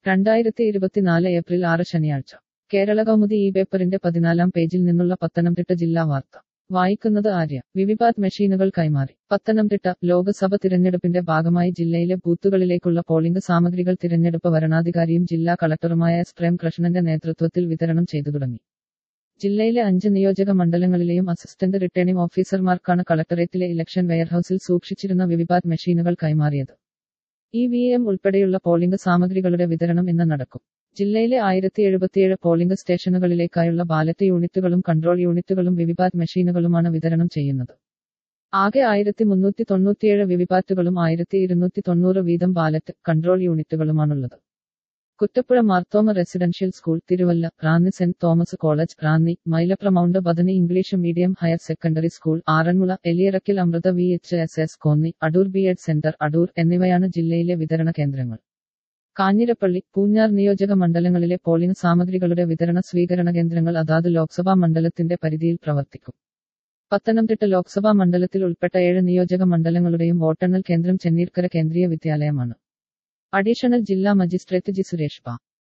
2024 April 6 ശനിയാഴ്ച കേരള കൗമുദി ഈ പേപ്പറിന്റെ 14-ാം പേജിൽ നിന്നുള്ള പത്തനംതിട്ട ജില്ലാ വാർത്ത വായിക്കുന്നത് ആര്യ. വിവിപാറ്റ് മെഷീനുകൾ കൈമാറി. പത്തനംതിട്ട ലോക്സഭ തിരഞ്ഞെടുപ്പിന്റെ ഭാഗമായി ജില്ലയിലെ ബൂത്തുകളിലേക്കുള്ള പോളിംഗ് സാമഗ്രികൾ തിരഞ്ഞെടുപ്പ് വരണാധികാരിയും ജില്ലാ കളക്ടറുമായ എസ് പ്രേംകൃഷ്ണന്റെ നേതൃത്വത്തിൽ വിതരണം ചെയ്തു തുടങ്ങി. ജില്ലയിലെ 5 നിയോജക മണ്ഡലങ്ങളിലെയും അസിസ്റ്റന്റ് റിട്ടേണിംഗ് ഓഫീസർമാർക്കാണ് കളക്ടറേറ്റിലെ ഇലക്ഷൻ വെയർഹൌസിൽ സൂക്ഷിച്ചിരുന്ന വിവിപാറ്റ് മെഷീനുകൾ കൈമാറിയത്. EVM ഉൾപ്പെടെയുള്ള പോളിംഗ് സാമഗ്രികളുടെ വിതരണം ഇന്ന് നടക്കും. ജില്ലയിലെ 1077 പോളിംഗ് സ്റ്റേഷനുകളിലേക്കായുള്ള ബാലറ്റ് യൂണിറ്റുകളും കൺട്രോൾ യൂണിറ്റുകളും വിവിപാറ്റ് മെഷീനുകളുമാണ് വിതരണം ചെയ്യുന്നത്. ആകെ 1397 വിവിപാറ്റുകളും 1290 വീതം ബാലറ്റ്, കൺട്രോൾ യൂണിറ്റുകളുമാണുള്ളത്. Kuttappuzha Marthoma residential school, Thiruvalla, Ranni saint Thomas college, Ranni, Mylapra mount Bethany English medium higher secondary school, Aranmula, Eliyarakkal Amrita VHSS Konni, Adoor BEd centre, Adoor എന്നിവയാണ് ജില്ലയിലെ വിതരണ കേന്ദ്രങ്ങൾ. കാഞ്ഞിരപ്പള്ളി, പൂഞ്ഞാർ നിയോജക മണ്ഡലങ്ങളിലെ പോളിംഗ് സാമഗ്രികളുടെ വിതരണ സ്വീകരണ കേന്ദ്രങ്ങൾ അതാത് ലോക്സഭാ മണ്ഡലത്തിന്റെ പരിധിയിൽ പ്രവർത്തിക്കും. പത്തനംതിട്ട ലോക്സഭാ മണ്ഡലത്തിൽ ഉൾപ്പെട്ട 7 നിയോജക മണ്ഡലങ്ങളുടെയും വോട്ടെണ്ണൽ കേന്ദ്രം ചെന്നീർക്കര കേന്ദ്രീയ വിദ്യാലയമാണ്. അഡീഷണൽ ജില്ലാ മജിസ്ട്രേറ്റ് ജി സുരേഷ് പ.